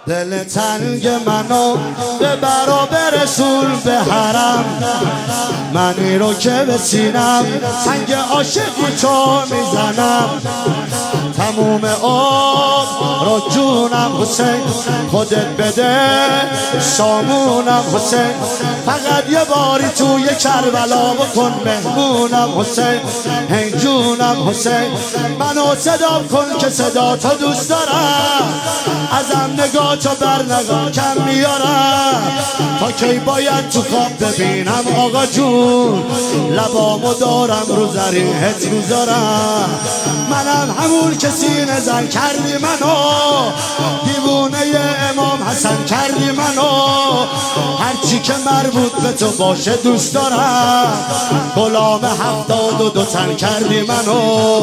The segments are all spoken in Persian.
دل تنگ منو ببر و برسون به حرم، منی رو که به سینم سنگ عاشقی تو میزنم. تموم آب رو جونم حسین، خودت بده سامونم حسین. فقط یه باری توی کربلا بکن مهمونم حسین. هی جونم حسین، منو صدا کن که صدا تو دوست دارم. ازم نگاه تو بر نگاه کم میارم. تا کی باید تو خواب ببینم آقا جون، لبامو دارم رو ذریحت میذارم. منم همون که سینه زن کردی منو، دیوونه امام حسن کردی منو. هرچی که مربوط به تو باشه دوست دارم. غلام 72 تن کردی منو.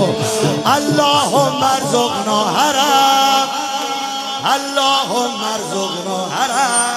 اللهم ارزقنا حرم، اللهم ارزقنا حرم.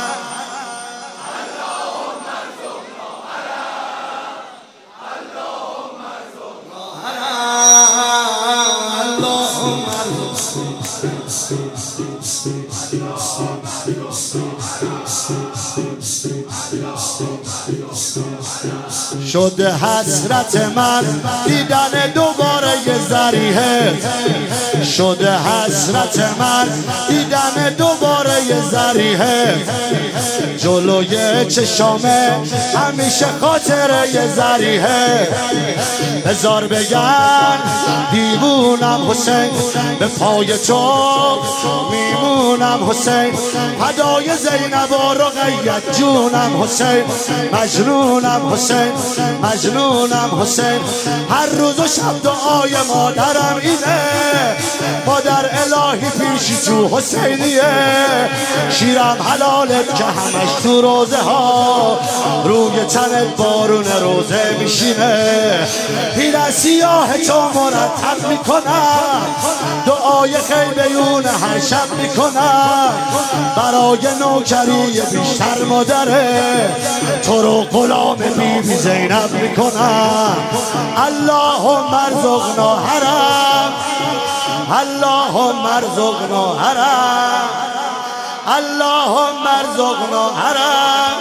شده حسرت من دیدن دوباره یه ذریحه، شده حسرت من دیدن دوباره یه ذریحه. جلوی چشامه همیشه خاطره یه ذریحه. بذار بگن دیوونم حسین، به پای تو میمونم حسین. فدای زینب و رقیت جونم حسین. مجنونم حسین، مجنونم حسین. هر روز و شب دعای مادرم اینه، مادر الهی پیشی تو حسینیه. شیرم حلالت که همش تو روزه ها، روی تنت بارون روزه میشینه. پیره سیاه تو مرتب میکنم، دعای خیبیون هر شب میکنم. برای نوکری بیشتر مادره، تو رو غلام بیبی زینب میکنم. اللهم ارزقنا حرم، اللهم ارزقنا حرم، اللهم ارزقنا حرم،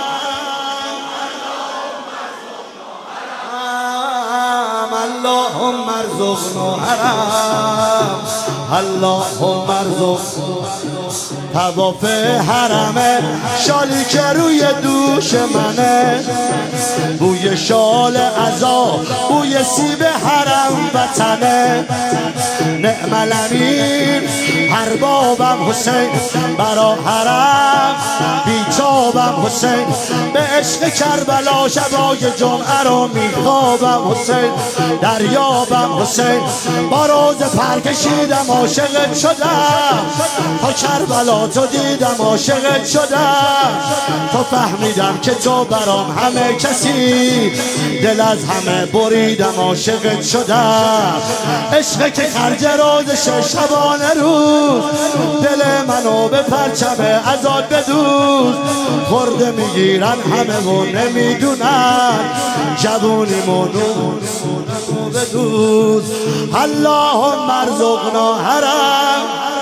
اللهم ارزقنا حرم، اللهم ارزقنا. طواف حرمه شالی که روی دوش منه، بوی شال عزا بوی سیب حرم وطنه. نعم الامین اربابم حسین، برا حرم بیتابم حسین. به عشق کربلا شبای جمعه رو میخوابم حسین. دریابم حسین، با روز پر کشیدم عاشقت شدم. تا کربلا تو دیدم عاشقت شدم. تا فهمیدم که تو برام همه کسی، دل از همه بریدم عاشقت شدم. عشق که خرج روز شبانه روز، دل منو به پرچم عزاد بدوز. خورده میگیرن همه و نمیدونن، جوونیمونو بدوز. اللهم ارزقنا حرم،